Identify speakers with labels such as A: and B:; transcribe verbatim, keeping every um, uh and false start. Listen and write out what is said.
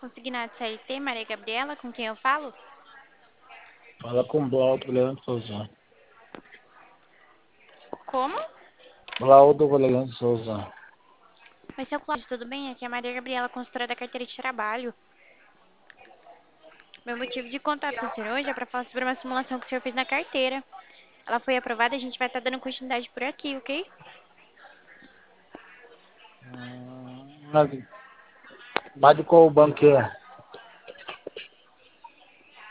A: Consignado C L T, Maria Gabriela, com quem eu falo?
B: Fala com o Blauto Leandro Souza.
A: Como?
B: Blauto Leandro Souza.
A: Oi, seu Cláudio, tudo bem? Aqui é a Maria Gabriela, consultora da carteira de trabalho. Meu motivo de contato com o senhor hoje é para falar sobre uma simulação que o senhor fez na carteira. Ela foi aprovada e a gente vai estar dando continuidade por aqui, ok?
B: Hum, mas mas de qual banco que é?